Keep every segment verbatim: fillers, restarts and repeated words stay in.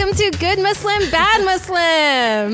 Welcome to Good Muslim, Bad Muslim.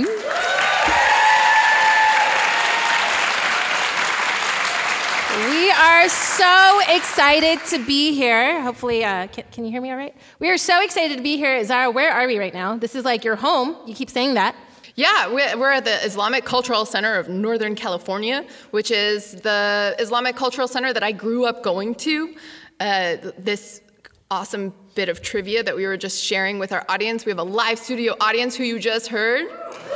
We are so excited to be here. Hopefully, uh, can, can you hear me all right? We are so excited to be here. Zara, where are we right now? This is like your home. You keep saying that. Yeah, we're at the Islamic Cultural Center of Northern California, which is the Islamic Cultural Center that I grew up going to. Uh, this awesome bit of trivia that we were just sharing with our audience. We have a live studio audience who you just heard.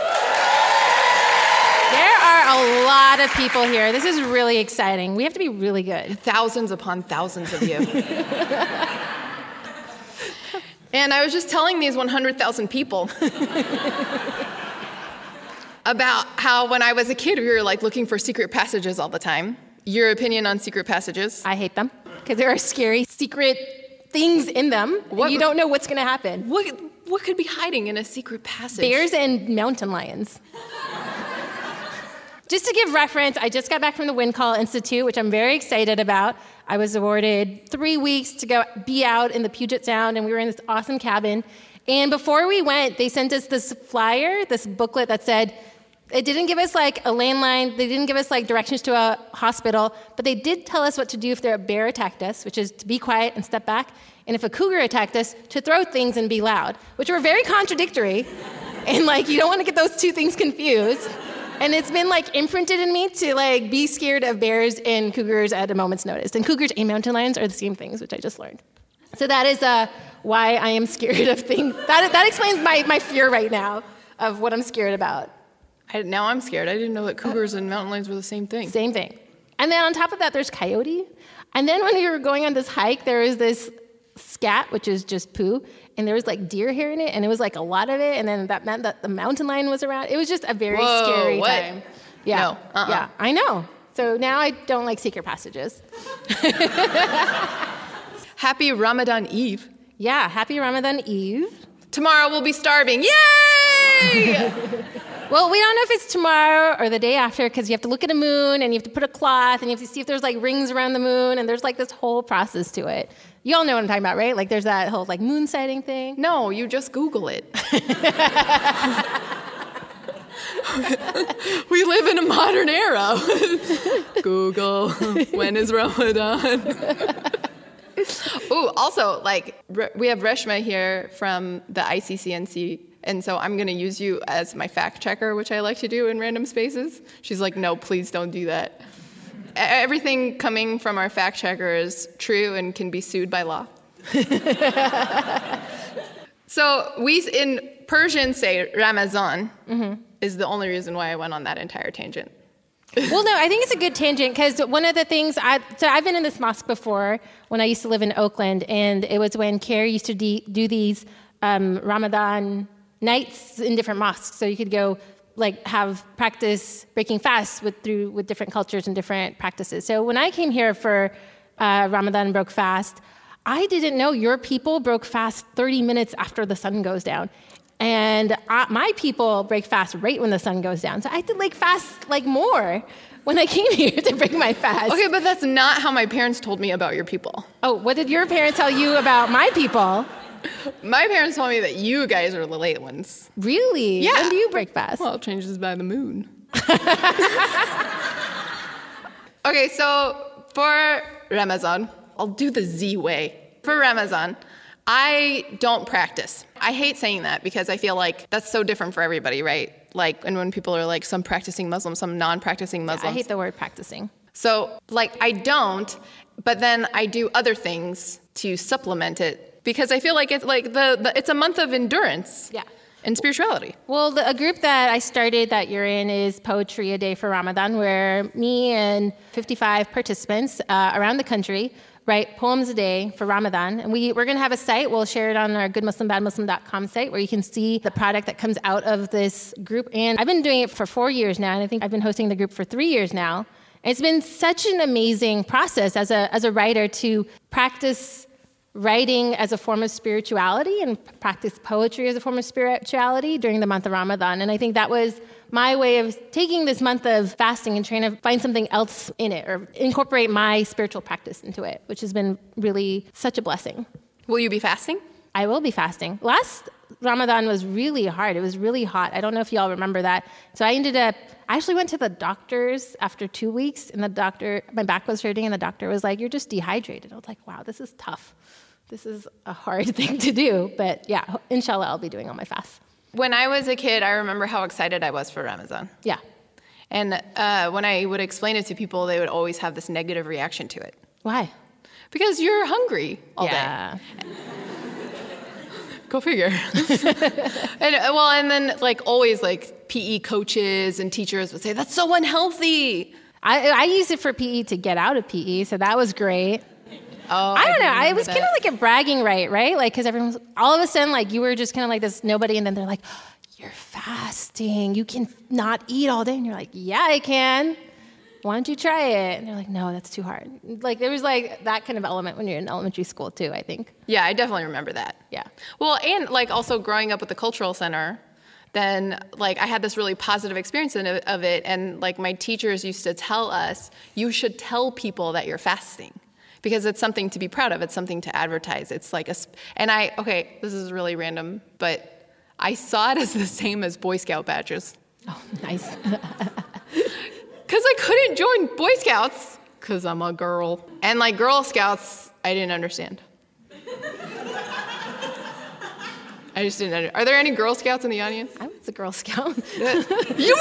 There are a lot of people here. This is really exciting. We have to be really good. Thousands upon thousands of you. And I was just telling these one hundred thousand people about how when I was a kid, we were like looking for secret passages all the time. Your opinion on secret passages? I hate them because there are scary secret things in them. What, you don't know what's going to happen. What, what could be hiding in a secret passage? Bears and mountain lions. Just to give reference, I just got back from the Wind Call Institute, which I'm very excited about. I was awarded three weeks to go be out in the Puget Sound, and we were in this awesome cabin. And before we went, they sent us this flyer, this booklet that said, it didn't give us like a landline, they didn't give us like directions to a hospital, but they did tell us what to do if a bear attacked us, which is to be quiet and step back, and if a cougar attacked us, to throw things and be loud, which were very contradictory. And like, you don't want to get those two things confused. And it's been like imprinted in me to like be scared of bears and cougars at a moment's notice. And cougars and mountain lions are the same things, which I just learned. So that is uh, why I am scared of things. That, that explains my, my fear right now of what I'm scared about. I, now I'm scared. I didn't know that cougars and mountain lions were the same thing. Same thing. And then on top of that, there's coyote. And then when we were going on this hike, there was this scat, which is just poo, and there was like deer hair in it, and it was like a lot of it, and then that meant that the mountain lion was around. It was just a very Whoa, scary what? time. Yeah, no, uh-uh. yeah, I know. So now I don't like secret passages. Happy Ramadan Eve. Yeah, happy Ramadan Eve. Tomorrow we'll be starving. Yay! Well, we don't know if it's tomorrow or the day after because you have to look at a moon and you have to put a cloth and you have to see if there's like rings around the moon and there's like this whole process to it. You all know what I'm talking about, right? Like there's that whole like moon sighting thing. No, you just Google it. We live in a modern era. Google, when is Ramadan? Ooh, also, like, we have Reshma here from the I C C N C, and so I'm going to use you as my fact checker, which I like to do in random spaces. She's like, no, please don't do that. Everything coming from our fact checker is true and can be sued by law. So we, in Persian, say Ramazan mm-hmm. is the only reason why I went on that entire tangent. Well, no, I think it's a good tangent because one of the things, I, so I've been in this mosque before when I used to live in Oakland, and it was when Carrie used to de- do these um, Ramadan nights in different mosques. So you could go like have practice breaking fast with through with different cultures and different practices. So when I came here for uh, Ramadan and broke fast, I didn't know your people broke fast thirty minutes after the sun goes down. And I, my people break fast right when the sun goes down. So I had to like fast like more when I came here to break my fast. Okay, but that's not how my parents told me about your people. Oh, what did your parents tell you about my people? My parents told me that you guys are the late ones. Really? Yeah. When do you break fast? Well, it changes by the moon. Okay, so for Ramazan, I'll do the Z way. For Ramazan, I don't practice. I hate saying that because I feel like that's so different for everybody, right? Like, and when people are like, some practicing Muslims, some non-practicing Muslims. Yeah, I hate the word practicing. So, like, I don't, but then I do other things to supplement it because I feel like it's like the, the it's a month of endurance. Yeah. And spirituality. Well, the, a group that I started that you're in is Poetry A Day for Ramadan, where me and fifty-five participants uh, around the country write poems a day for Ramadan. And we, we're going to have a site. We'll share it on our good muslim bad muslim dot com site where you can see the product that comes out of this group. And I've been doing it for four years now, and I think I've been hosting the group for three years now. And it's been such an amazing process as a as a writer to practice writing as a form of spirituality and practice poetry as a form of spirituality during the month of Ramadan. And I think that was my way of taking this month of fasting and trying to find something else in it or incorporate my spiritual practice into it, which has been really such a blessing. Will you be fasting? I will be fasting. Last Ramadan was really hard. It was really hot. I don't know if y'all remember that. So I ended up, I actually went to the doctor's after two weeks, and the doctor, my back was hurting, and the doctor was like, you're just dehydrated. I was like, wow, this is tough. This is a hard thing to do. But yeah, inshallah, I'll be doing all my fasts. When I was a kid, I remember how excited I was for Ramadan. Yeah. And uh, when I would explain it to people, they would always have this negative reaction to it. Why? Because you're hungry all yeah. day. Go figure. and well, and then like always like P E coaches and teachers would say, that's so unhealthy. I, I used it for P E to get out of P E, so that was great. Oh, I don't I know. It was kind of like a bragging right, right? Like, because everyone's, all of a sudden, like, you were just kind of like this nobody, and then they're like, oh, you're fasting. You can not eat all day. And you're like, yeah, I can. Why don't you try it? And they're like, no, that's too hard. Like, there was like that kind of element when you're in elementary school too, I think. Yeah, I definitely remember that. Yeah. Well, and like also growing up at the cultural center, then like I had this really positive experience in it, of it. And like my teachers used to tell us, you should tell people that you're fasting because it's something to be proud of. It's something to advertise. It's like a, and I, okay, this is really random, but I saw it as the same as Boy Scout badges. Oh, nice. Because I couldn't join Boy Scouts because I'm a girl. And like Girl Scouts, I didn't understand. I just didn't understand. Are there any Girl Scouts in the audience? I was a Girl Scout. You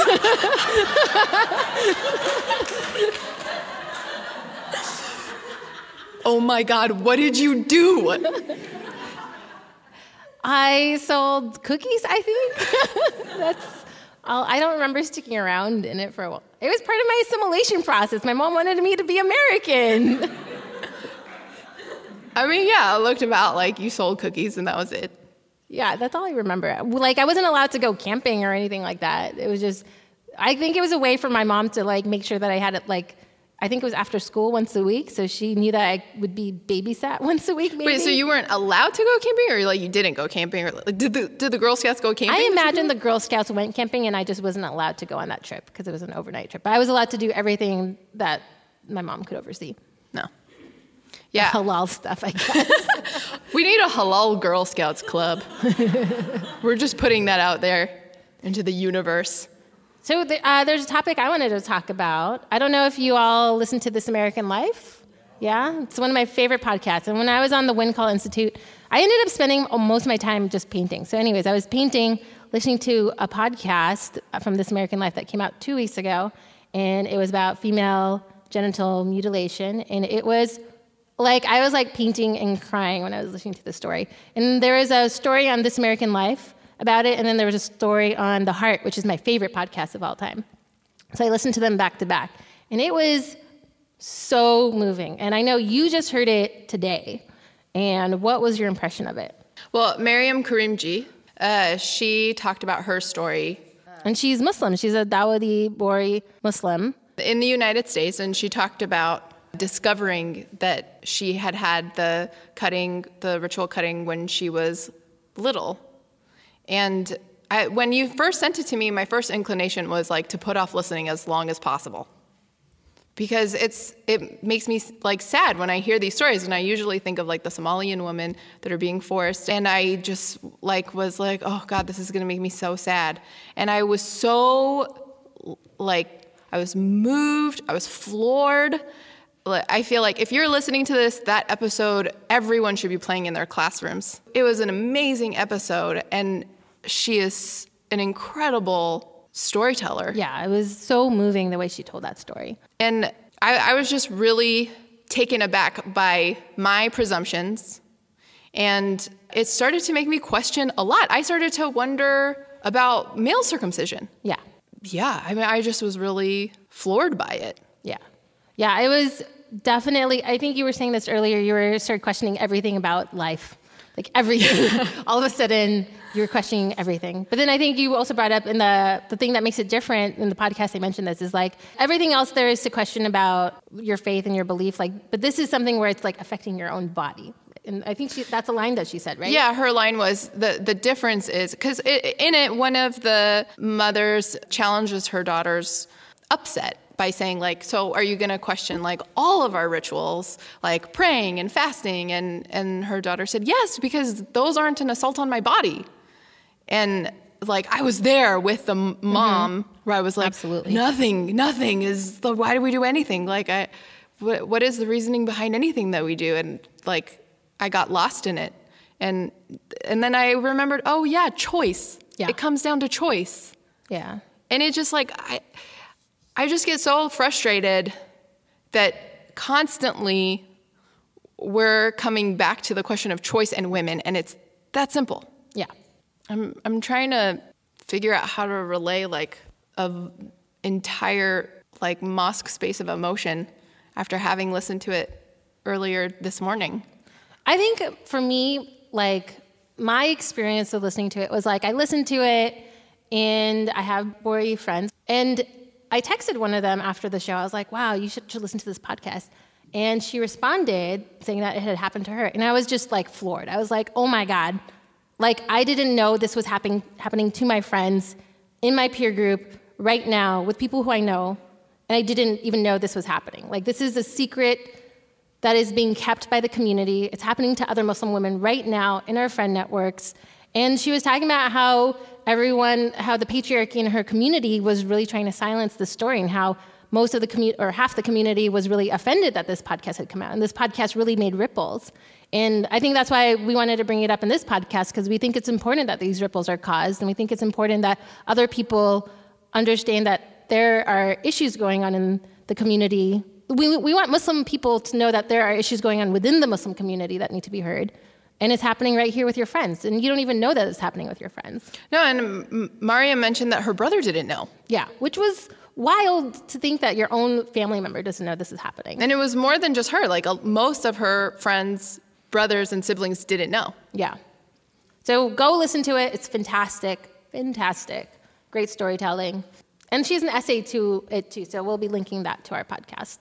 Oh my God, what did you do? I sold cookies, I think. That's all. I don't remember sticking around in it for a while. It was part of my assimilation process. My mom wanted me to be American. I mean, yeah, it looked about like you sold cookies and that was it. Yeah, that's all I remember. Like, I wasn't allowed to go camping or anything like that. It was just, I think it was a way for my mom to like make sure that I had it like, I think it was after school once a week, so she knew that I would be babysat once a week, maybe. Wait, so you weren't allowed to go camping, or like you didn't go camping, or like, did the did the Girl Scouts go camping? I imagine the Girl Scouts went camping, and I just wasn't allowed to go on that trip because it was an overnight trip. But I was allowed to do everything that my mom could oversee. No. Yeah. Halal stuff, I guess. We need a halal Girl Scouts club. We're just putting that out there into the universe. So the, uh, there's a topic I wanted to talk about. I don't know if you all listen to This American Life. Yeah? It's one of my favorite podcasts. And when I was on the Wind Call Institute, I ended up spending most of my time just painting. So anyways, I was painting, listening to a podcast from This American Life that came out two weeks ago. And it was about female genital mutilation. And it was like, I was like painting and crying when I was listening to the story. And there was a story on This American Life about it, and then there was a story on The Heart, which is my favorite podcast of all time. So I listened to them back to back, and it was so moving. And I know you just heard it today, and what was your impression of it? Well, Mariam Karimji, uh, she talked about her story. And she's Muslim. She's a Dawoodi Bohri Muslim. In the United States, and she talked about discovering that she had had the cutting, the ritual cutting when she was little. And I, when you first sent it to me, my first inclination was like to put off listening as long as possible, because it's it makes me like sad when I hear these stories, and I usually think of like the Somalian women that are being forced, and I just like was like, oh God, this is gonna make me so sad. And I was so like I was moved, I was floored. I feel like if you're listening to this, that episode, everyone should be playing in their classrooms. It was an amazing episode, and she is an incredible storyteller. Yeah, it was so moving the way she told that story. And I, I was just really taken aback by my presumptions, and it started to make me question a lot. I started to wonder about male circumcision. Yeah. Yeah, I mean, I just was really floored by it. Yeah. Yeah, it was definitely, I think you were saying this earlier, you were started questioning everything about life. Like everything. All of a sudden, you were questioning everything. But then I think you also brought up in the the thing that makes it different in the podcast, I mentioned this, is like everything else there is to question about your faith and your belief. Like, but this is something where it's like affecting your own body. And I think she, that's a line that she said, right? Yeah, her line was, the, the difference is, because in it, one of the mothers challenges her daughter's upset by saying, like, so are you going to question, like, all of our rituals, like praying and fasting? And, and her daughter said, yes, because those aren't an assault on my body. And like, I was there with the m- mom mm-hmm. where I was like, absolutely. nothing, nothing is, the, why do we do anything? Like, I, what, what is the reasoning behind anything that we do? And like, I got lost in it. And, and then I remembered, oh yeah, choice. Yeah. It comes down to choice. Yeah. And it just like, I, I just get so frustrated that constantly we're coming back to the question of choice and women, and it's that simple. Yeah. I'm I'm trying to figure out how to relay like a entire like mosque space of emotion after having listened to it earlier this morning. I think for me, like my experience of listening to it was like I listened to it and I have boy friends, and I texted one of them after the show. I was like, wow, you should, should listen to this podcast. And she responded saying that it had happened to her. And I was just like floored. I was like, oh my God. Like, I didn't know this was happen- happening to my friends in my peer group right now with people who I know, and I didn't even know this was happening. Like, this is a secret that is being kept by the community. It's happening to other Muslim women right now in our friend networks. And she was talking about how everyone, how the patriarchy in her community was really trying to silence the story, and how most of the community, or half the community, was really offended that this podcast had come out. And this podcast really made ripples. And I think that's why we wanted to bring it up in this podcast, because we think it's important that these ripples are caused, and we think it's important that other people understand that there are issues going on in the community. We, we want Muslim people to know that there are issues going on within the Muslim community that need to be heard. And it's happening right here with your friends. And you don't even know that it's happening with your friends. No, and Maria mentioned that her brother didn't know. Yeah, which was wild to think that your own family member doesn't know this is happening. And it was more than just her. Like, most of her friends, brothers, and siblings didn't know. Yeah. So go listen to it. It's fantastic. Fantastic. Great storytelling. And she has an essay to it, too, so we'll be linking that to our podcast.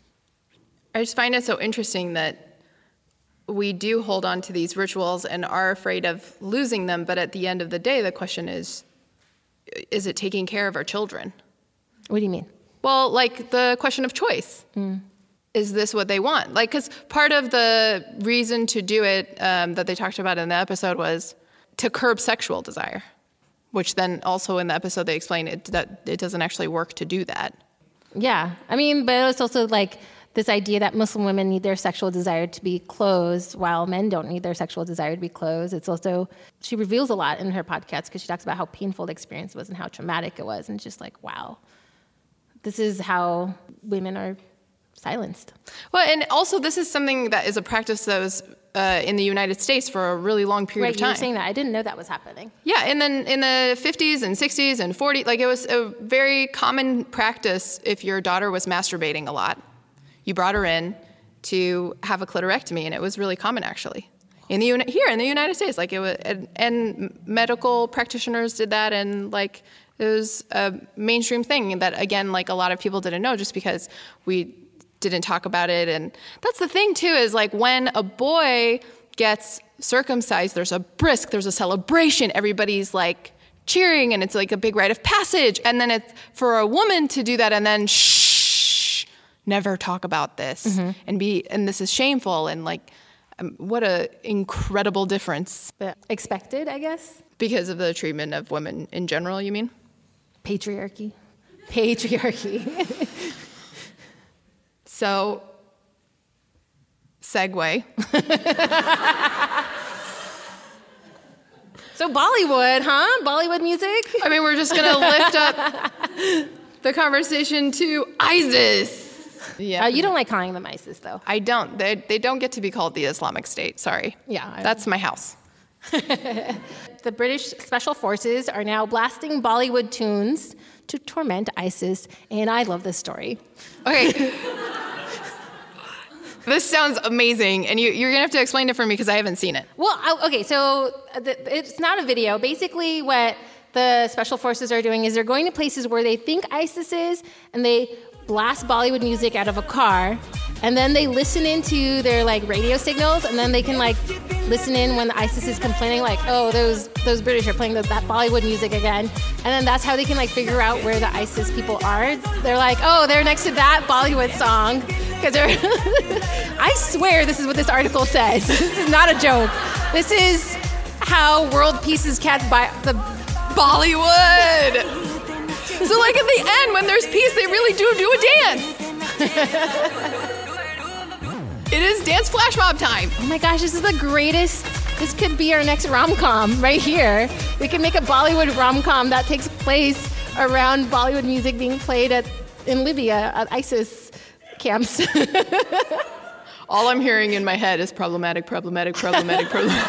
I just find it so interesting that we do hold on to these rituals and are afraid of losing them, but at the end of the day, the question is, is it taking care of our children? What do you mean? Well, like the question of choice. Mm. Is this what they want? Like, because part of the reason to do it um, that they talked about in the episode was to curb sexual desire, which then also in the episode they explain it, that it doesn't actually work to do that. Yeah. I mean, but it's also like this idea that Muslim women need their sexual desire to be closed while men don't need their sexual desire to be closed. It's also, she reveals a lot in her podcast because she talks about how painful the experience was and how traumatic it was. And it's just like, wow, this is how women are silenced. Well, and also this is something that is a practice that was uh, in the United States for a really long period right, of time. You were saying that. I didn't know that was happening. Yeah, and then in the fifties and sixties and forties, like it was a very common practice if your daughter was masturbating a lot. You brought her in to have a clitorectomy, and it was really common, actually. In the here in the United States, like it was, and, and medical practitioners did that, and like it was a mainstream thing that, again, like a lot of people didn't know just because we didn't talk about it. And that's the thing too, is like when a boy gets circumcised, there's a brisk, there's a celebration, everybody's like cheering, and it's like a big rite of passage. And then it's for a woman to do that and then shh. Never talk about this, mm-hmm. and be, and this is shameful, and like, um, what a incredible difference. But expected, I guess? Because of the treatment of women in general, you mean? Patriarchy. Patriarchy. So, segue. So Bollywood, huh? Bollywood music? I mean, we're just gonna lift up the conversation to ISIS. Yeah. Uh, you don't like calling them ISIS, though. I don't. They they don't get to be called the Islamic State. Sorry. Yeah. I That's my house. The British Special Forces are now blasting Bollywood tunes to torment ISIS, and I love this story. Okay. This sounds amazing, and you, you're going to have to explain it for me because I haven't seen it. Well, okay, so the, it's not a video. Basically, what the Special Forces are doing is they're going to places where they think ISIS is, and they blast Bollywood music out of a car, and then they listen into their like radio signals, and then they can like listen in when the ISIS is complaining, like, oh, those those British are playing the, that Bollywood music again, and then that's how they can like figure out where the ISIS people are. They're like, oh, they're next to that Bollywood song, because they're. I swear this is what this article says. This is not a joke. This is how world peace is kept by the Bollywood. So like at the end, when there's peace, they really do do a dance. It is dance flash mob time. Oh my gosh, this is the greatest. This could be our next rom-com right here. We can make a Bollywood rom-com that takes place around Bollywood music being played at in Libya at ISIS camps. All I'm hearing in my head is problematic, problematic, problematic, problematic.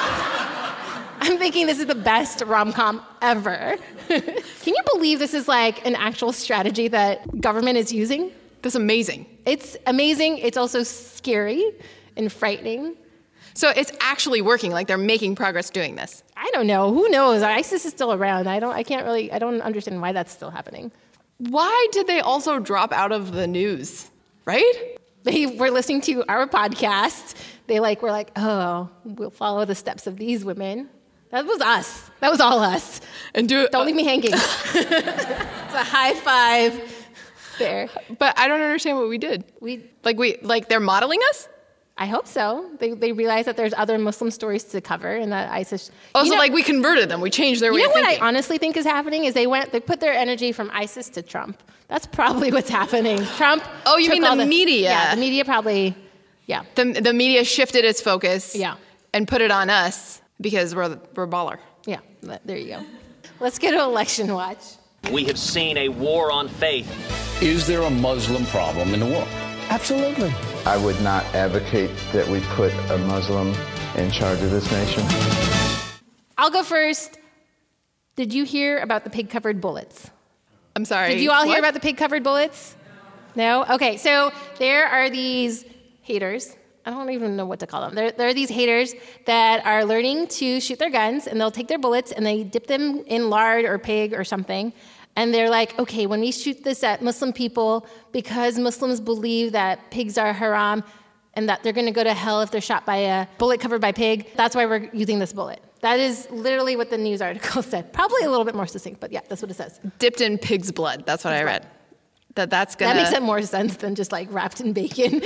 I'm thinking this is the best rom-com ever. Can you believe this is like an actual strategy that government is using? That's amazing. It's amazing. It's also scary and frightening. So it's actually working, like they're making progress doing this. I don't know. Who knows? ISIS is still around. I don't I can't really I don't understand why that's still happening. Why did they also drop out of the news? Right? They were listening to our podcast. They like were like, "Oh, we'll follow the steps of these women." That was us. That was all us. And do it. Don't leave me hanging. It's a high five. There. But I don't understand what we did. We like we like they're modeling us? I hope so. They they realize that there's other Muslim stories to cover and that ISIS. Oh, you so know, like we converted them. We changed their way you know of what thinking. I honestly think is happening is they went they put their energy from ISIS to Trump. That's probably what's happening. Trump. Oh, you took mean all the media? Yeah, the media probably. Yeah. The the media shifted its focus. Yeah. And put it on us because we're we're baller. Yeah. There you go. Let's get to election watch. We have seen a war on faith. Is there a Muslim problem in the world? Absolutely. I would not advocate that we put a Muslim in charge of this nation. I'll go first. Did you hear about the pig-covered bullets? I'm sorry. Did you all what? hear about the pig-covered bullets? No? Okay, so there are these haters. I don't even know what to call them. There, there are these haters that are learning to shoot their guns, and they'll take their bullets and they dip them in lard or pig or something. And they're like, okay, when we shoot this at Muslim people, because Muslims believe that pigs are haram and that they're going to go to hell if they're shot by a bullet covered by pig, that's why we're using this bullet. That is literally what the news article said. Probably a little bit more succinct, but yeah, that's what it says. Dipped in pig's blood. That's what I read. That that's gonna. That makes it more sense than just like wrapped in bacon.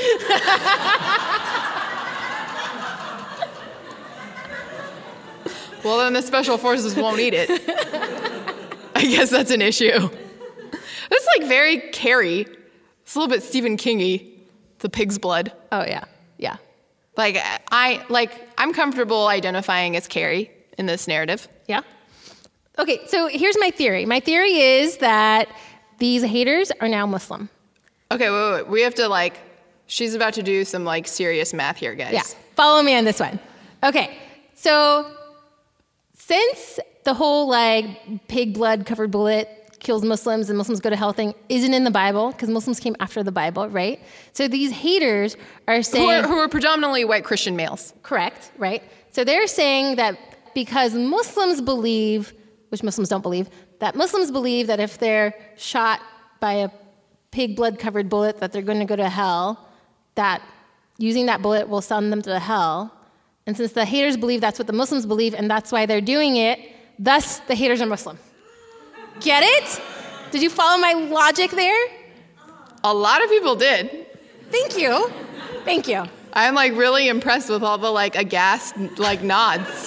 Well, then the special forces won't eat it. I guess that's an issue. That's like very Carrie. It's a little bit Stephen King-y. The pig's blood. Oh yeah, yeah. Like I like I'm comfortable identifying as Carrie in this narrative. Yeah. Okay, so here's my theory. My theory is that these haters are now Muslim. Okay, wait, wait, wait. We have to like. She's about to do some like serious math here, guys. Yeah. Follow me on this one. Okay, so since the whole like pig blood covered bullet kills Muslims and Muslims go to hell thing isn't in the Bible, because Muslims came after the Bible, right? So these haters are saying... Who are, who are predominantly white Christian males. Correct, right? So they're saying that because Muslims believe, which Muslims don't believe, that Muslims believe that if they're shot by a pig blood covered bullet that they're going to go to hell, that using that bullet will send them to hell. And since the haters believe that's what the Muslims believe and that's why they're doing it, thus the haters are Muslim. Get it? Did you follow my logic there? A lot of people did. Thank you. Thank you. I'm like really impressed with all the like aghast like nods.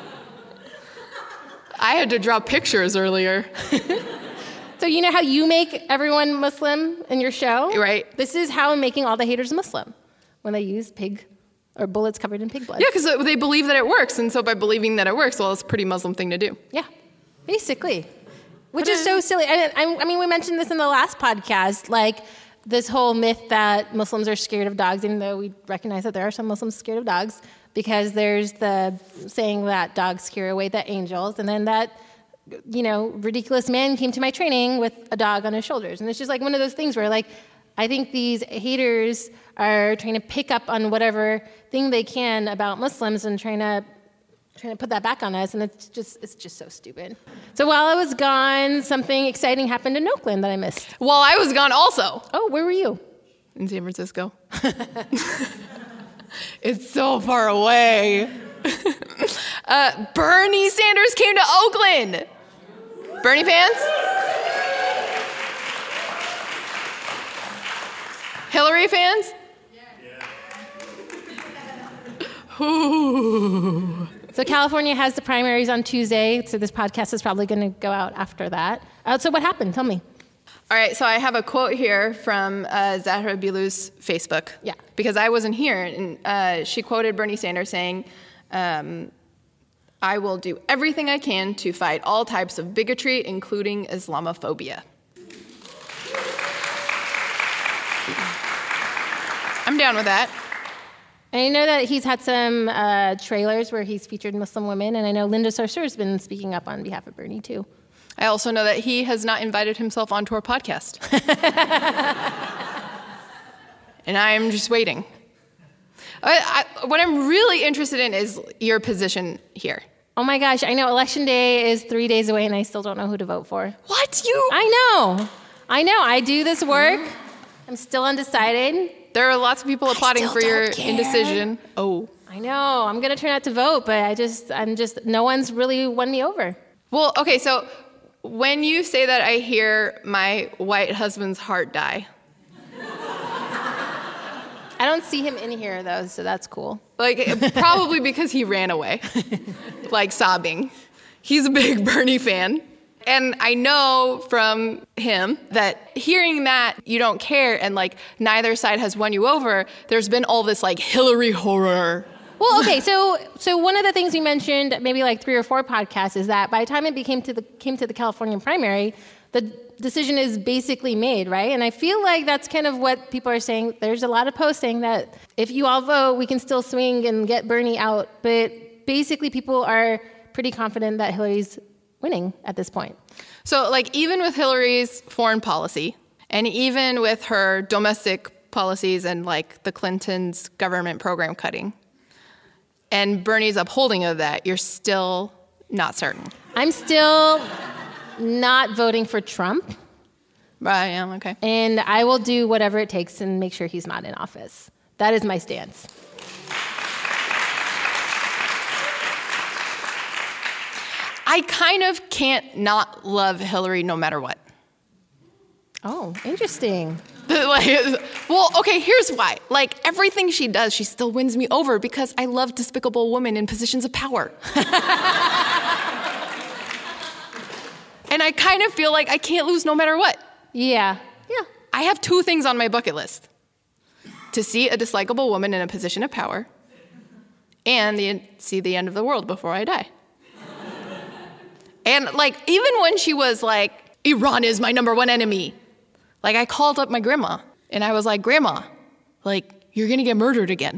I had to draw pictures earlier. So you know how you make everyone Muslim in your show? Right. This is how I'm making all the haters Muslim, when they use pig or bullets covered in pig blood. Yeah, because they believe that it works, and so by believing that it works, well, it's a pretty Muslim thing to do. Yeah, basically. Which is so silly. I, I mean, we mentioned this in the last podcast, like this whole myth that Muslims are scared of dogs, even though we recognize that there are some Muslims scared of dogs, because there's the saying that dogs scare away the angels, and then that, you know, ridiculous man came to my training with a dog on his shoulders. And it's just like one of those things where, like, I think these haters are trying to pick up on whatever thing they can about Muslims and trying to trying to put that back on us, and it's just it's just so stupid. So while I was gone, something exciting happened in Oakland that I missed. While I was gone also. Oh, where were you? In San Francisco. It's so far away. uh, Bernie Sanders came to Oakland. Bernie fans? Hillary fans? Yeah. Ooh. So California has the primaries on Tuesday, so this podcast is probably going to go out after that. Uh, so what happened? Tell me. All right, so I have a quote here from uh, Zahra Bilou's Facebook. Yeah. Because I wasn't here, and uh, she quoted Bernie Sanders saying, um, I will do everything I can to fight all types of bigotry, including Islamophobia. I'm down with that. And I know that he's had some uh, trailers where he's featured Muslim women, and I know Linda Sarsour has been speaking up on behalf of Bernie, too. I also know that he has not invited himself onto our podcast. And I am just waiting. I, I, what I'm really interested in is your position here. Oh my gosh, I know election day is three days away, and I still don't know who to vote for. What? You? I know. I know. I do this work. I'm still undecided. There are lots of people applauding for your care. indecision. Oh. I know. I'm going to turn out to vote, but I just, I'm just, no one's really won me over. Well, okay, so when you say that, I hear my white husband's heart die. I don't see him in here, though, so that's cool. Like, probably because he ran away, like sobbing. He's a big Bernie fan. And I know from him that hearing that you don't care and, like, neither side has won you over, there's been all this, like, Hillary horror. Well, okay, so so one of the things we mentioned maybe like three or four podcasts is that by the time it became to the came to the California primary, the decision is basically made, right? And I feel like that's kind of what people are saying. There's a lot of posts saying that if you all vote, we can still swing and get Bernie out. But basically people are pretty confident that Hillary's winning at this point. So, like, even with Hillary's foreign policy and even with her domestic policies and, like, the Clintons' government program cutting, and Bernie's upholding of that, you're still not certain. I'm still not voting for Trump. Right, yeah, okay. And I will do whatever it takes and make sure he's not in office. That is my stance. I kind of can't not love Hillary no matter what. Oh, interesting. Like, well, okay, here's why. Like, everything she does, she still wins me over because I love despicable women in positions of power. And I kind of feel like I can't lose no matter what. Yeah, yeah. I have two things on my bucket list. To see a dislikable woman in a position of power and the, see the end of the world before I die. And, like, even when she was like, Iran is my number one enemy, like, I called up my grandma, and I was like, Grandma, like, you're going to get murdered again.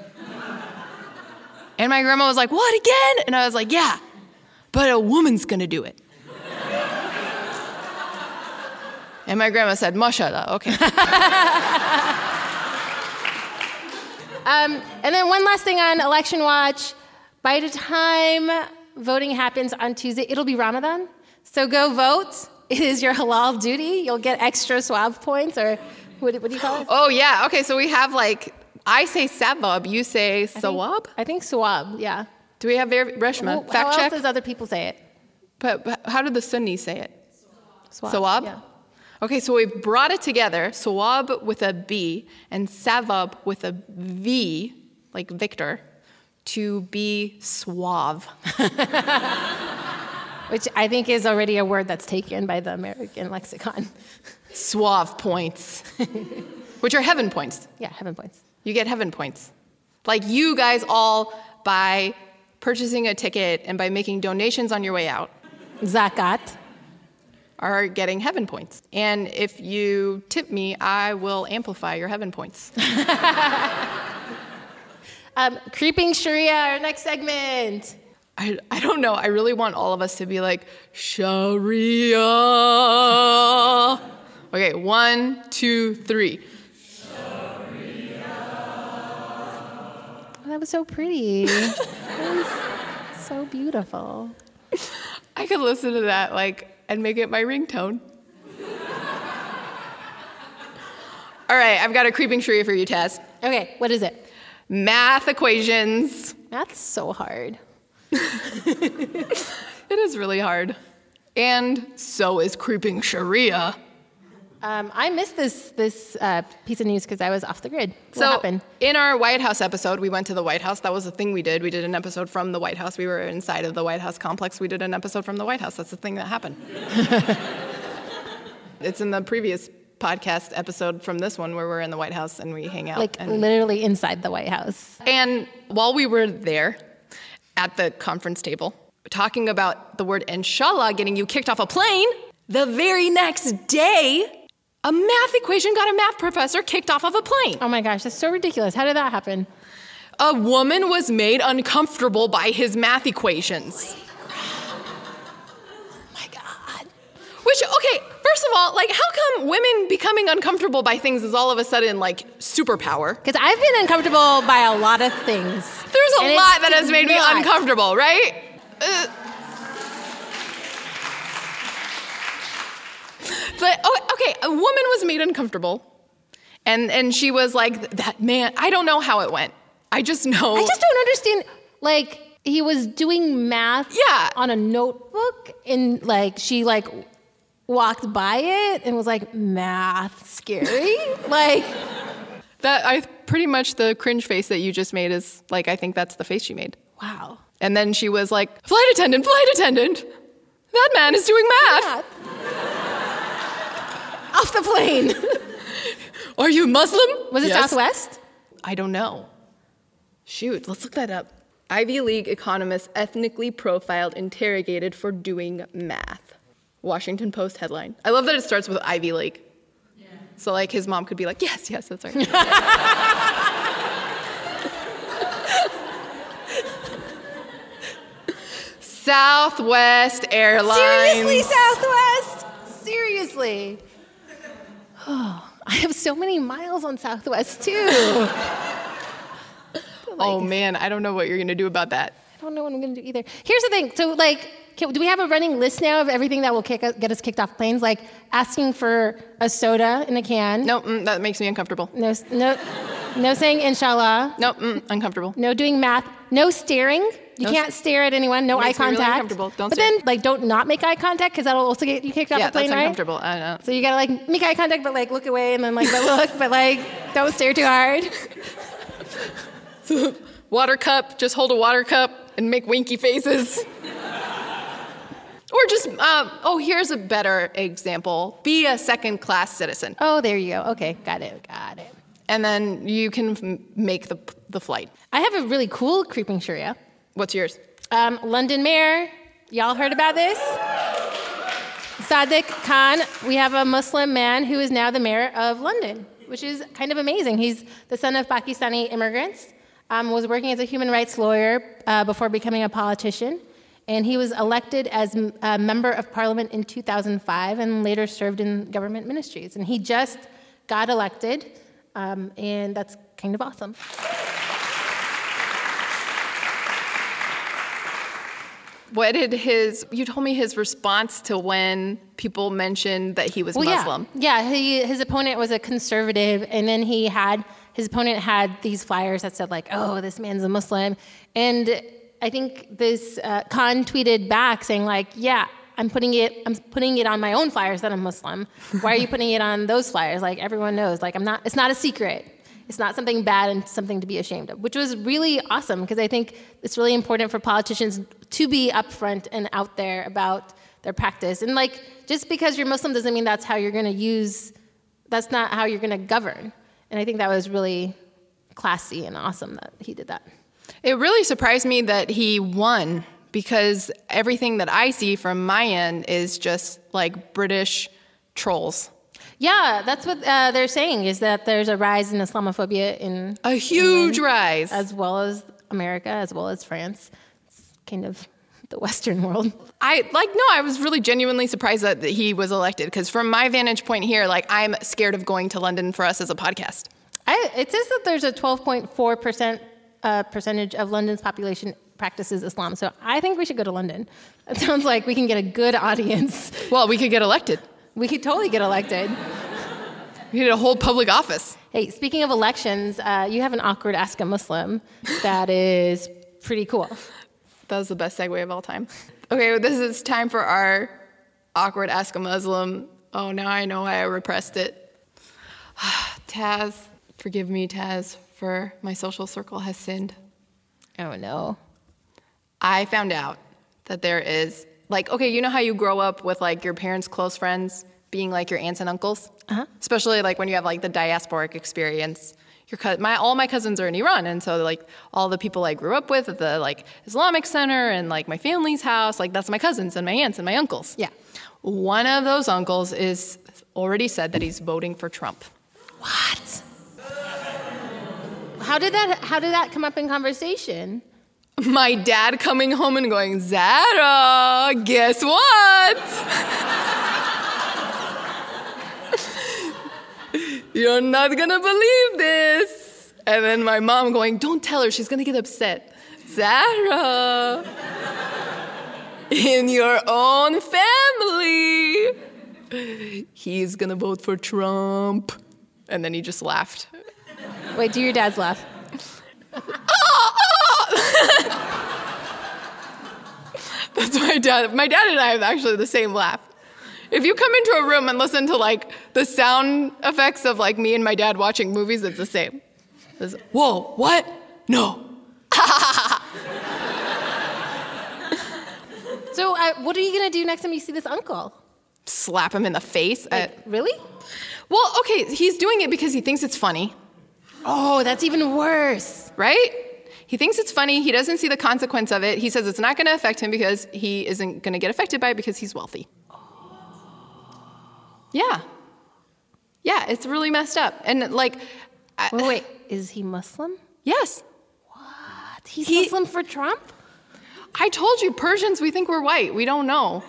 And my grandma was like, what, again? And I was like, yeah, but a woman's going to do it. And my grandma said, mashallah, okay. um, and then one last thing on Election Watch. By the time voting happens on Tuesday, it'll be Ramadan. So go vote. It is your halal duty. You'll get extra swab points, or what, what do you call it? Oh, yeah. Okay, so we have, like, I say savab, you say sawab? I think swab, yeah. Do we have ver- Reshma? Well, Fact how check? else does other people say it? But, but how do the Sunnis say it? Swab. Sawab? Yeah. Okay, so we've brought it together, sawab with a B and savab with a V, like Victor, to be suave. Which I think is already a word that's taken by the American lexicon. Suave points, which are heaven points. Yeah, heaven points. You get heaven points. Like you guys all, by purchasing a ticket and by making donations on your way out, Zakat. are getting heaven points. And if you tip me, I will amplify your heaven points. um, Creeping Sharia, our next segment. I, I don't know. I really want all of us to be like, Sharia. Okay, one, two, three. Sharia. Oh, that was so pretty. That was so beautiful. I could listen to that, like, and make it my ringtone. All right, I've got a creeping Sharia for you, Taz. Okay, what is it? Math equations. That's so hard. It is really hard. And so is creeping Sharia. Um, I missed this this uh, piece of news because I was off the grid. What so happened? In our White House episode, we went to the White House. That was the thing we did. We did an episode from the White House. We were inside of the White House complex. We did an episode from the White House. That's the thing that happened. It's in the previous podcast episode from this one where we're in the White House and we hang out. Like and, literally inside the White House. And while we were there at the conference table, talking about the word inshallah getting you kicked off a plane, the very next day, a math equation got a math professor kicked off of a plane. Oh my gosh, that's so ridiculous. How did that happen? A woman was made uncomfortable by his math equations. Oh my God. Which, okay, first of all, like, how come women becoming uncomfortable by things is all of a sudden, like, superpower? Because I've been uncomfortable by a lot of things. There's a And lot it's that has made me not. uncomfortable, right? Uh, But, oh, okay, a woman was made uncomfortable, and, and she was like, that man, I don't know how it went. I just know. I just don't understand. Like, he was doing math Yeah. on a notebook, and, like, she, like, walked by it and was like, math, scary? Like, That, I pretty much the cringe face that you just made is, like, I think that's the face she made. wow. And then she was like, flight attendant, flight attendant, that man is doing math. Math. Off the plane. Are you Muslim? Was it Yes. Southwest? I don't know. Shoot, let's look that up. Ivy League economist ethnically profiled, interrogated for doing math. Washington Post headline. I love that it starts with Ivy League. Yeah. So like his mom could be like, yes, yes, that's right. Southwest Airlines. Seriously, Southwest? Seriously. Oh, I have so many miles on Southwest, too. Oh man, I don't know what you're gonna do about that. I don't know what I'm going to do either. Here's the thing. So, like, can, do we have a running list now of everything that will kick, get us kicked off planes? Like asking for a soda in a can. No, mm, that makes me uncomfortable. No, no, no saying inshallah. No, mm, uncomfortable. No doing math. No staring. You No can't stare at anyone. No eye Makes me really contact. uncomfortable. Don't but stare. then, like, don't not make eye contact because that'll also get you kicked off Yeah, the plane, that's right? uncomfortable. I know. So you gotta like make eye contact, but like look away, and then like but look, but like don't stare too hard. Water cup, just hold a water cup and make winky faces. Or just, um, oh, here's a better example. Be a second-class citizen. Oh, there you go. Okay, got it, got it. And then you can f- make the the flight. I have a really cool creeping Sharia. What's yours? Um, London Mayor, y'all heard about this? Sadiq Khan. We have a Muslim man who is now the mayor of London, which is kind of amazing. He's the son of Pakistani immigrants, um, was working as a human rights lawyer uh, before becoming a politician, and he was elected as a member of parliament in two thousand five and later served in government ministries. And he just got elected, um, and that's kind of awesome. What did his, you told me his response to when people mentioned that he was Well, Muslim. Yeah, yeah he, his opponent was a conservative, and then he had, his opponent had these flyers that said like, oh, this man's a Muslim. And I think this, uh, Khan tweeted back saying like, yeah, I'm putting it, I'm putting it on my own flyers that I'm Muslim. Why are you putting it on those flyers? Like everyone knows, like I'm not, it's not a secret. It's not something bad and something to be ashamed of, which was really awesome because I think it's really important for politicians to be upfront and out there about their practice. And like, just because you're Muslim doesn't mean that's how you're going to use, that's not how you're going to govern. And I think that was really classy and awesome that he did that. It really surprised me that he won because everything that I see from my end is just like British trolls. Yeah, that's what uh, they're saying is that there's a rise in Islamophobia in A huge England, rise. as well as America, as well as France. It's kind of the Western world. I like no, I was really genuinely surprised that he was elected because from my vantage point here, like I'm scared of going to London for us as a podcast. I, it says that there's a twelve point four percent uh, percentage of London's population practices Islam. So I think we should go to London. It sounds like we can get a good audience. Well, we could get elected. We could totally get elected. We need a whole public office. Hey, speaking of elections, uh, you have an awkward Ask a Muslim that is pretty cool. That was the best segue of all time. Okay, well, this is time for our awkward Ask a Muslim Oh, now I know why I repressed it. Taz, forgive me, Taz, for my social circle has sinned. Oh, no. I found out that there is, like, okay, you know how you grow up with, like, your parents' close friends being, like, your aunts and uncles? Uh-huh. Especially, like, when you have, like, the diasporic experience. Your co- my all my cousins are in Iran, and so, like, all the people I grew up with at the, like, Islamic Center and, like, my family's house, like, that's my cousins and my aunts and my uncles. Yeah. One of those uncles is already said that he's voting for Trump. What? How did that, how did that come up in conversation? My dad coming home and going, Zara, guess what? You're not gonna believe this. And then my mom going, don't tell her, she's gonna get upset. Zara, in your own family, he's gonna vote for Trump. And then he just laughed. Wait, do your dads laugh? That's my dad. My dad and I have actually the same laugh. If you come into a room and listen to, like, the sound effects of, like, me and my dad watching movies, it's the same. It's, whoa, what? No. So uh, what are you going to do next time you see this uncle? Slap him in the face. Like, I, really? well, okay, he's doing it because he thinks it's funny. Oh, that's even worse. Right? He thinks it's funny. He doesn't see the consequence of it. He says it's not going to affect him because he isn't going to get affected by it because he's wealthy. Yeah. Yeah, it's really messed up. And, like... I, Wait, wait, is he Muslim? Yes. What? He's He- Muslim for Trump? I told you, Persians, we think we're white. We don't know.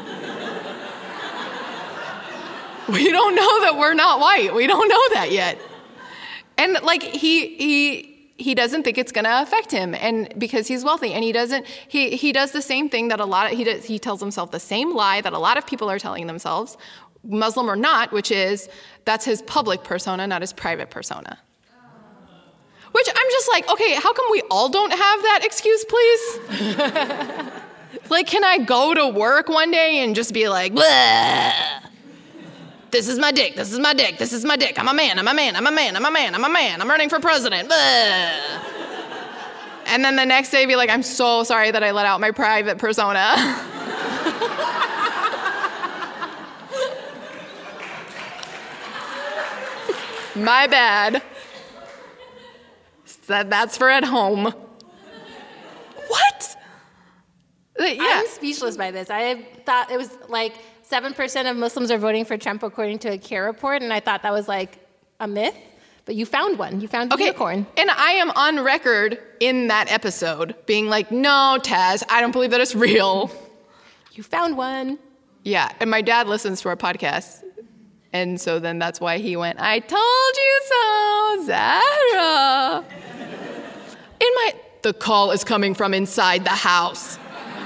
We don't know that we're not white. We don't know that yet. And, like, he... he He doesn't think it's going to affect him, and because he's wealthy, and he doesn't. He he does the same thing that a lot of he does. He tells himself the same lie that a lot of people are telling themselves, Muslim or not, which is that's his public persona, not his private persona. Which I'm just like, okay, how come we all don't have that excuse, please? Like, can I go to work one day and just be like, bleh. This is my dick, this is my dick, this is my dick. I'm a man, I'm a man, I'm a man, I'm a man, I'm a man. I'm running for president. Bleh. And then the next day be like, I'm so sorry that I let out my private persona. My bad. That that's for at home. What? Yeah. I'm speechless by this. I thought it was like seven percent of Muslims are voting for Trump according to a CARE report, and I thought that was like a myth. But you found one. You found a Okay, unicorn. and I am on record in that episode being like, no, Taz, I don't believe that it's real. You found one. Yeah, and my dad listens to our podcast. And so then that's why he went, I told you so, Zara. In my, the call is coming from inside the house.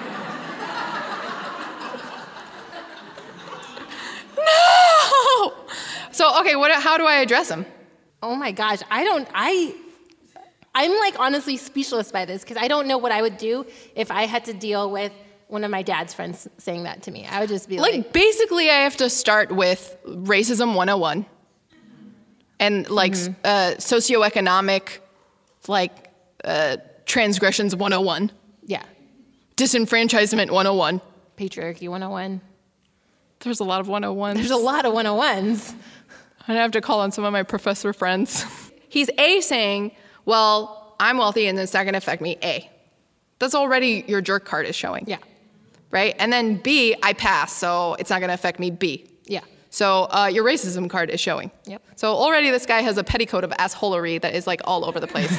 No! So, okay, what? How do I address him? Oh my gosh, I don't, I, I'm like honestly speechless by this because I don't know what I would do if I had to deal with one of my dad's friends saying that to me. I would just be like, Like, basically, I have to start with racism one oh one and, like, mm-hmm. uh, socioeconomic, like, uh, transgressions one oh one. Yeah. Disenfranchisement one oh one. Patriarchy one oh one. There's a lot of one oh ones. There's a lot of one oh ones. I'd have to call on some of my professor friends. He's A, saying, well, I'm wealthy and it's not going to affect me, A. That's already your jerk card is showing. Yeah. Right? And then B, I pass, so it's not going to affect me, B. Yeah. So uh, your racism card is showing. Yep. So already this guy has a petticoat of assholery that is, like, all over the place.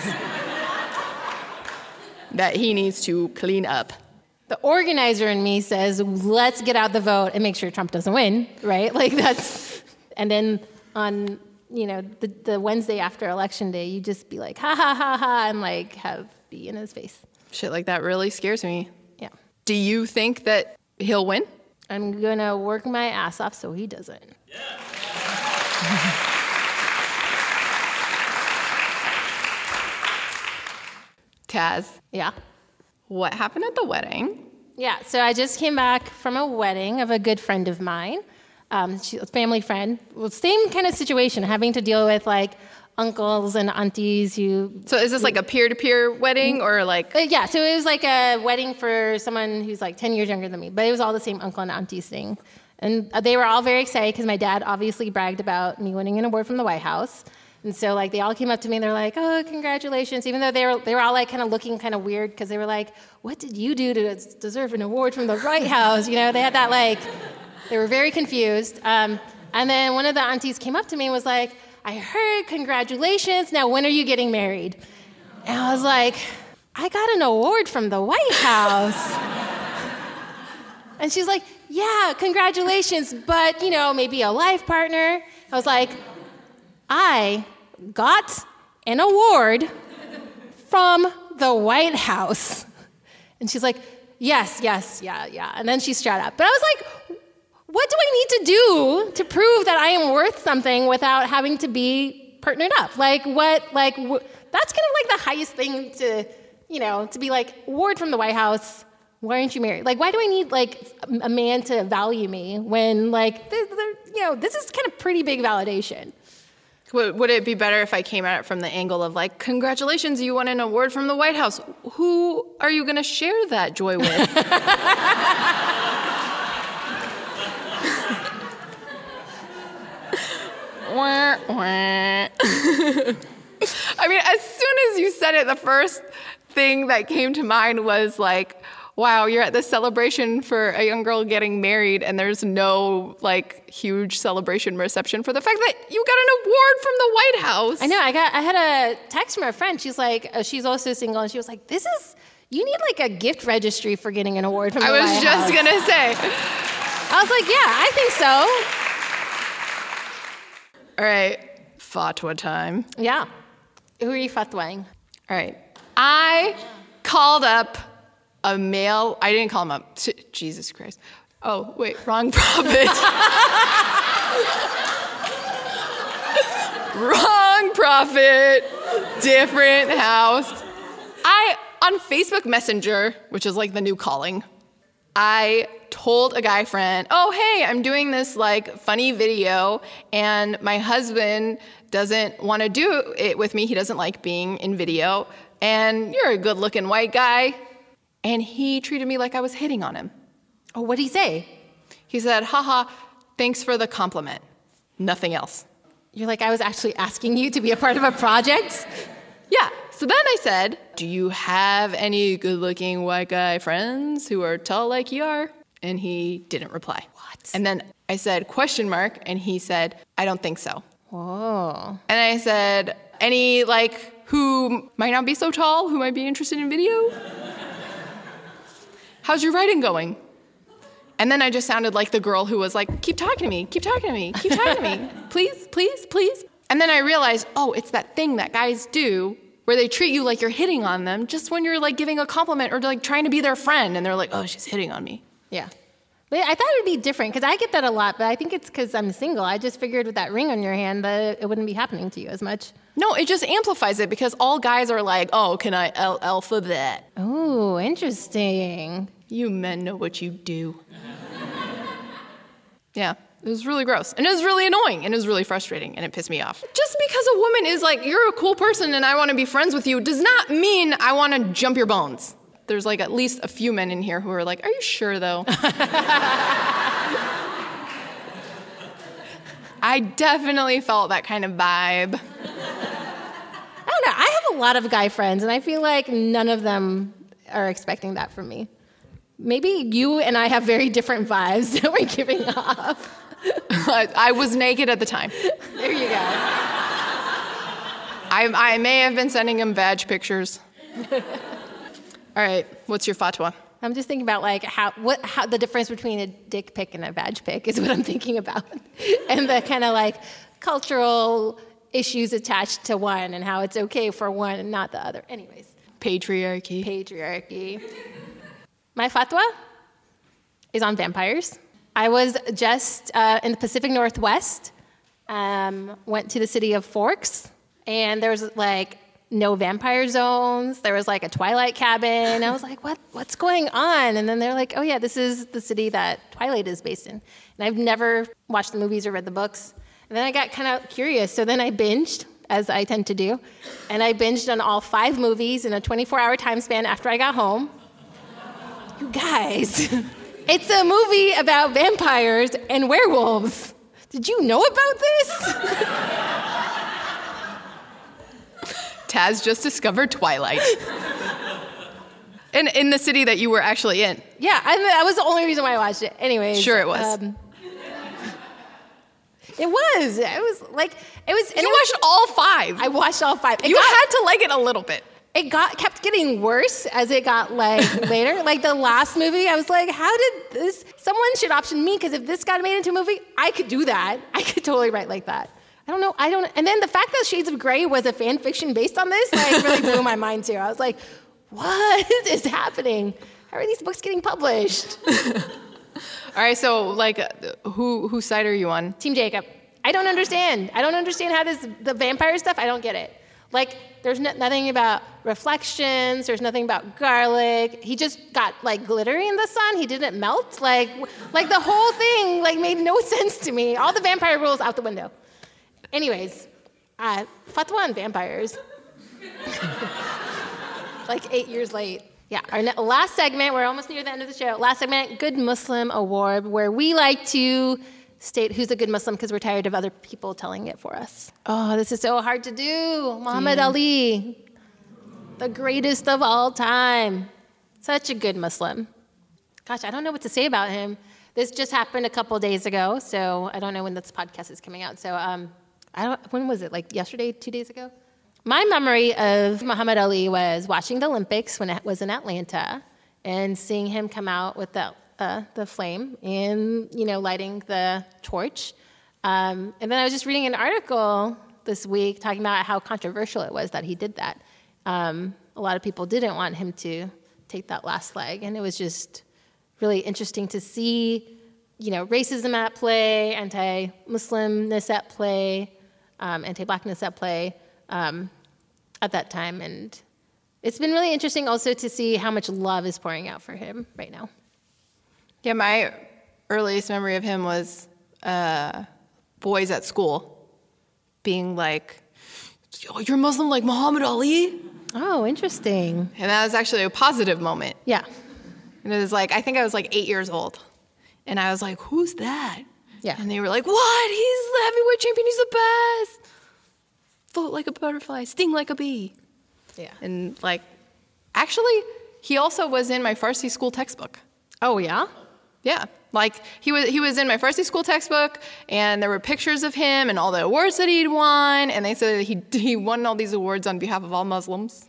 That he needs to clean up. The organizer in me says, let's get out the vote and make sure Trump doesn't win, right? Like that's, and then on, you know, the, the Wednesday after Election Day, you just be like, ha, ha, ha, ha, and like have be in his face. Shit like that really scares me. Yeah. Do you think that he'll win? I'm going to work my ass off so he doesn't. Yeah. Taz. Yeah. What happened at the wedding? Yeah, so I just came back from a wedding of a good friend of mine. um, she, a family friend. Well, same kind of situation, having to deal with like uncles and aunties who. So is this like a peer-to-peer wedding or like? Uh, yeah, so it was like a wedding for someone who's like ten years younger than me, but it was all the same uncle and aunties thing. And they were all very excited because my dad obviously bragged about me winning an award from the White House. And so, like, they all came up to me and they're like, "Oh, congratulations!" Even though they were they were all like kind of looking kind of weird because they were like, "What did you do to deserve an award from the White House?" You know, they had that like, they were very confused. Um, and then one of the aunties came up to me and was like, "I heard, congratulations. Now, when are you getting married?" And I was like, "I got an award from the White House." And she's like, "Yeah, congratulations, but you know, maybe a life partner." I was like, "I got an award from the White House." And she's like, "Yes, yes, yeah, yeah." And then she shut up. But I was like, what do I need to do to prove that I am worth something without having to be partnered up? Like what, like, wh- that's kind of like the highest thing to, you know, to be like, award from the White House, why aren't you married? Like, why do I need like a man to value me when like, th- th- you know, this is kind of pretty big validation. Would, would it be better if I came at it from the angle of like, congratulations, you won an award from the White House. Who are you going to share that joy with? Wah, wah. I mean, as soon as you said it, the first thing that came to mind was like, wow, you're at this celebration for a young girl getting married and there's no like huge celebration reception for the fact that you got an award from the White House. I know. I got. I had a text from a friend. She's like, uh, she's also single, and she was like, "This is you need like a gift registry for getting an award from the I White was House." just gonna say. I was like, "Yeah, I think so." All right, fatwa time. Yeah. Who are you fatwaing? All right, I called up a male. I didn't call him up. Jesus Christ. Oh wait, wrong prophet. Wrong prophet, different house. I, on Facebook Messenger, which is like the new calling, I told a guy friend, oh, hey, I'm doing this like funny video and my husband doesn't want to do it with me. He doesn't like being in video and you're a good looking white guy. And he treated me like I was hitting on him. Oh, what'd he say? He said, haha, thanks for the compliment. Nothing else. You're like, I was actually asking you to be a part of a project? Yeah. So then I said, do you have any good-looking white guy friends who are tall like you are? And he didn't reply. What? And then I said, question mark, and he said, I don't think so. Oh. And I said, any, like, who might not be so tall, who might be interested in video? How's your writing going? And then I just sounded like the girl who was like, keep talking to me, keep talking to me, keep talking to me. Please, please, please. And then I realized, oh, it's that thing that guys do where they treat you like you're hitting on them just when you're like giving a compliment or like trying to be their friend. And they're like, oh, she's hitting on me. Yeah. But I thought it would be different because I get that a lot, but I think it's because I'm single. I just figured with that ring on your hand that it wouldn't be happening to you as much. No, it just amplifies it because all guys are like, oh, can I L alpha that? Oh, interesting. You men know what you do. Yeah, it was really gross. And it was really annoying, and it was really frustrating, and it pissed me off. Just because a woman is like, you're a cool person and I want to be friends with you does not mean I want to jump your bones. There's like at least a few men in here who are like, are you sure though? I definitely felt that kind of vibe. I don't know. I have a lot of guy friends, and I feel like none of them are expecting that from me. Maybe you and I have very different vibes that we're giving off. I, I was naked at the time. There you go. I, I may have been sending him badge pictures. All right, what's your fatwa? I'm just thinking about like how what how the difference between a dick pic and a badge pic is what I'm thinking about, and the kind of like cultural issues attached to one and how it's okay for one and not the other. Anyways, patriarchy. Patriarchy. My fatwa is on vampires. I was just uh, in the Pacific Northwest, um, went to the city of Forks, and there's like no vampire zones. There was like a Twilight cabin. I was like, what? What's going on? And then they're like, oh yeah, this is the city that Twilight is based in. And I've never watched the movies or read the books. And then I got kind of curious. So then I binged, as I tend to do. And I binged on all five movies in a twenty-four hour time span after I got home. You guys, it's a movie about vampires and werewolves. Did you know about this? Taz just discovered Twilight. in, in the city that you were actually in. Yeah, I mean, that was the only reason why I watched it. Anyways. Sure it was. Um, it was. It was like, it was. You it watched was, all five. I watched all five. It you got, had to like it a little bit. It got kept getting worse as it got like later. Like the last movie, I was like, how did this? Someone should option me, because if this got made into a movie, I could do that. I could totally write like that. I don't know. I don't. And then the fact that Shades of Grey was a fan fiction based on this, like, really blew my mind too. I was like, what is happening? How are these books getting published? All right. So, like, who whose side are you on? Team Jacob. I don't understand. I don't understand how this the vampire stuff. I don't get it. Like, there's no, nothing about reflections. There's nothing about garlic. He just got, like, glittery in the sun. He didn't melt. Like, like the whole thing, like, made no sense to me. All the vampire rules out the window. Anyways, uh, fatwa on vampires. Like, eight years late. Yeah, our ne- last segment, we're almost near the end of the show. Last segment, Good Muslim Award, where we like to state who's a good Muslim because we're tired of other people telling it for us. Oh, this is so hard to do. Muhammad yeah. Ali, the greatest of all time. Such a good Muslim. Gosh, I don't know what to say about him. This just happened a couple days ago, so I don't know when this podcast is coming out. So um, I don't. When was it? Like yesterday, two days ago? My memory of Muhammad Ali was watching the Olympics when it was in Atlanta and seeing him come out with the Uh, the flame and, you know, lighting the torch. Um, and then I was just reading an article this week talking about how controversial it was that he did that. Um, a lot of people didn't want him to take that last leg. And it was just really interesting to see, you know, racism at play, anti-Muslimness at play, um, anti-Blackness at play um, at that time. And it's been really interesting also to see how much love is pouring out for him right now. Yeah, my earliest memory of him was uh, boys at school being like, "Oh, you're Muslim like Muhammad Ali?" Oh, interesting. And that was actually a positive moment. Yeah. And it was like, I think I was like eight years old. And I was like, who's that? Yeah. And they were like, what? He's the heavyweight champion. He's the best. Float like a butterfly, sting like a bee. Yeah. And like, actually, he also was in my Farsi school textbook. Oh, yeah? Yeah, like he was he was in my Farsi school textbook, and there were pictures of him and all the awards that he'd won, and they said that he he won all these awards on behalf of all Muslims.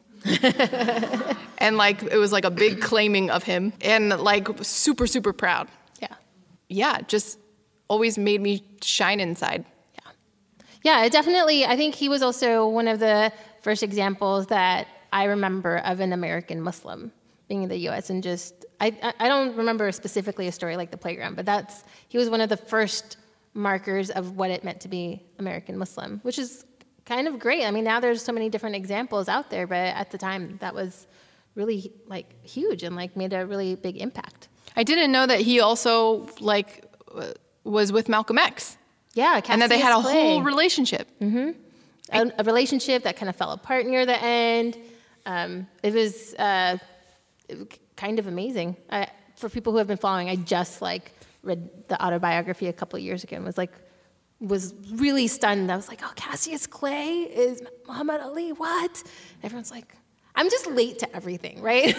And like it was like a big claiming of him, and like super super proud. Yeah. Yeah, just always made me shine inside. Yeah. Yeah, it definitely, I think he was also one of the first examples that I remember of an American Muslim being in the U S and just, I, I don't remember specifically a story like the playground, but that's, he was one of the first markers of what it meant to be American Muslim, which is kind of great. I mean, now there's so many different examples out there, but at the time that was really like huge and like made a really big impact. I didn't know that he also like was with Malcolm X. Yeah, Cassius and that they had a Clay. whole relationship. Mm-hmm. A, a relationship that kind of fell apart near the end. Um, it was uh, kind of amazing. I, for people who have been following, I just like read the autobiography a couple of years ago and was like, was really stunned. I was like, oh, Cassius Clay is Muhammad Ali, what? Everyone's like, I'm just late to everything, right?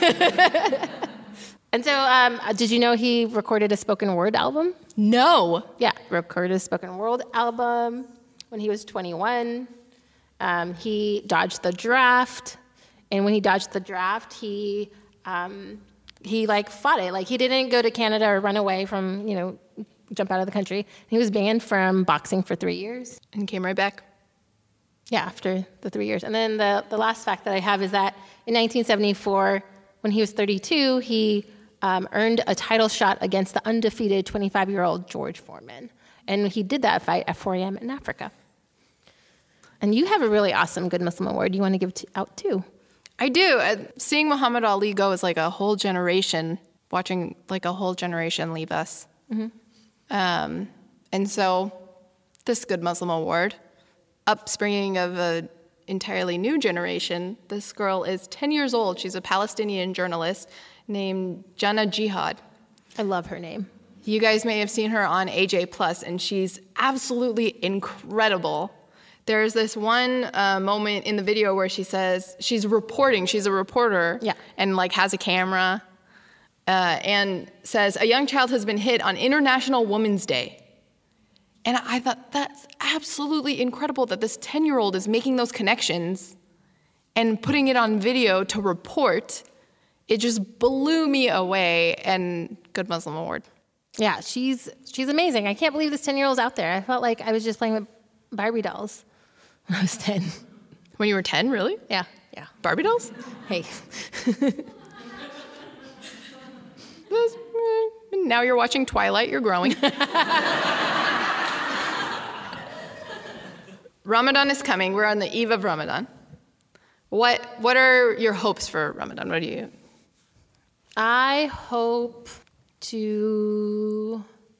And so, um, did you know he recorded a spoken word album? No. Yeah, recorded a spoken word album when he was twenty-one. Um, he dodged the draft, and when he dodged the draft, he um, he like fought it. Like he didn't go to Canada or run away from, you know, jump out of the country. He was banned from boxing for three years. And came right back. Yeah, after the three years. And then the, the last fact that I have is that in nineteen seventy-four, when he was thirty-two, he um, earned a title shot against the undefeated twenty-five-year-old George Foreman. And he did that fight at four a.m. in Africa. And you have a really awesome Good Muslim Award you want to give to, out too. I do. Uh, seeing Muhammad Ali go is like a whole generation, watching like a whole generation leave us. Mm-hmm. Um, and so this Good Muslim Award, upspringing of an entirely new generation, this girl is ten years old. She's a Palestinian journalist named Jannah Jihad. I love her name. You guys may have seen her on A J Plus, and she's absolutely incredible. There's this one uh, moment in the video where she says, she's reporting, she's a reporter, yeah. and like has a camera, uh, and says, a young child has been hit on International Women's Day. And I thought, that's absolutely incredible that this ten-year-old is making those connections and putting it on video to report. It just blew me away, and Good Muslim Award. Yeah, she's she's amazing. I can't believe this ten-year-old's out there. I felt like I was just playing with Barbie dolls when I was ten. When you were ten, really? Yeah, yeah. Barbie dolls? Hey. Now you're watching Twilight, you're growing. Ramadan is coming. We're on the eve of Ramadan. What what are your hopes for Ramadan? What do you... I hope to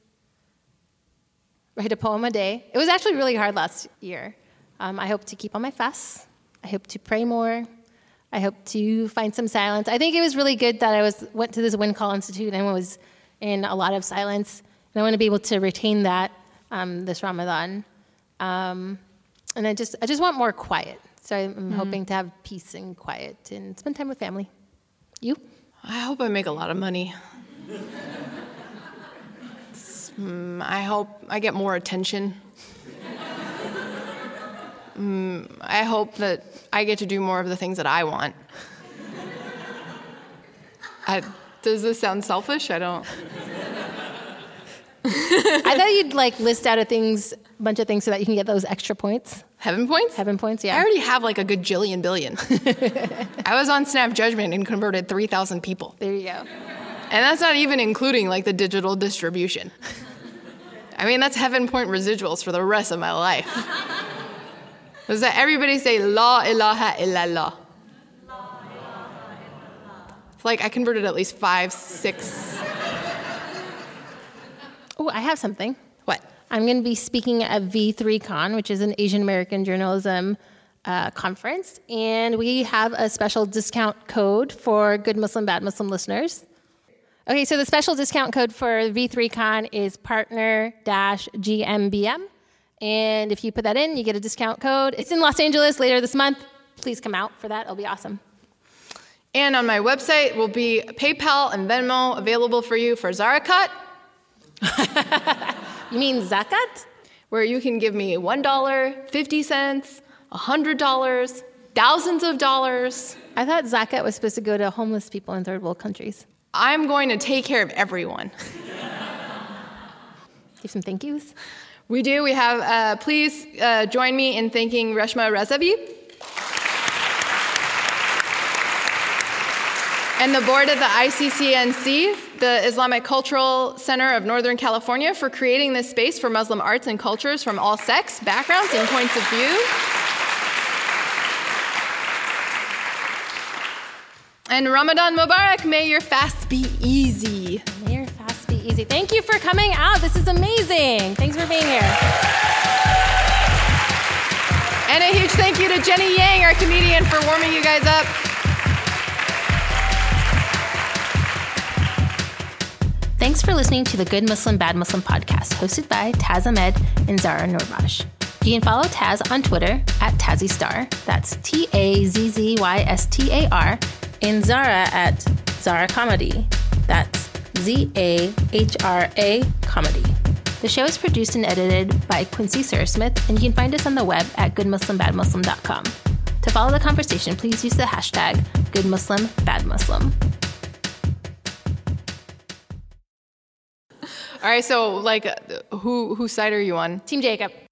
write a poem a day. It was actually really hard last year. Um, I hope to keep on my fasts. I hope to pray more. I hope to find some silence. I think it was really good that I was went to this Wind Call Institute and was in a lot of silence. And I want to be able to retain that um, this Ramadan. Um, and I just I just want more quiet. So I'm mm-hmm. hoping to have peace and quiet and spend time with family. You? I hope I make a lot of money. mm, I hope I get more attention. mm, I hope that I get to do more of the things that I want. I, does this sound selfish? I don't. I thought you'd like list out a things, a bunch of things so that you can get those extra points. Heaven points? Heaven points, yeah. I already have like a good jillion billion. I was on Snap Judgment and converted three thousand people. There you go. And that's not even including like the digital distribution. I mean, that's heaven point residuals for the rest of my life. Does that everybody say La ilaha illallah? It's like I converted at least five, six. Oh, I have something. What? I'm going to be speaking at V three Con, which is an Asian American journalism uh, conference, and we have a special discount code for Good Muslim, Bad Muslim listeners. Okay, so the special discount code for V three Con is partner G M B M, and if you put that in, you get a discount code. It's in Los Angeles later this month. Please come out for that. It'll be awesome. And on my website will be PayPal and Venmo available for you for Zarakat. You mean zakat? Where you can give me one dollar, fifty cents, one hundred dollars, thousands of dollars. I thought zakat was supposed to go to homeless people in third world countries. I'm going to take care of everyone. Give some thank yous. We do. We have, uh, please uh, join me in thanking Reshma Rezavi and the board of the I C C N C, the Islamic Cultural Center of Northern California, for creating this space for Muslim arts and cultures from all sects, backgrounds, and points of view. And Ramadan Mubarak, may your fast be easy. May your fast be easy. Thank you for coming out. This is amazing. Thanks for being here. And a huge thank you to Jenny Yang, our comedian, for warming you guys up. Thanks for listening to the Good Muslim, Bad Muslim podcast, hosted by Taz Ahmed and Zara Norbash. You can follow Taz on Twitter at Tazzy Star. That's T A Z Z Y S T A R. And Zara at Zara Comedy. That's Z A H R A Comedy. The show is produced and edited by Quincy Surasmith, and you can find us on the web at good muslim bad muslim dot com. To follow the conversation, please use the hashtag GoodMuslimBadMuslim. All right, so like, who whose side are you on? Team Jacob.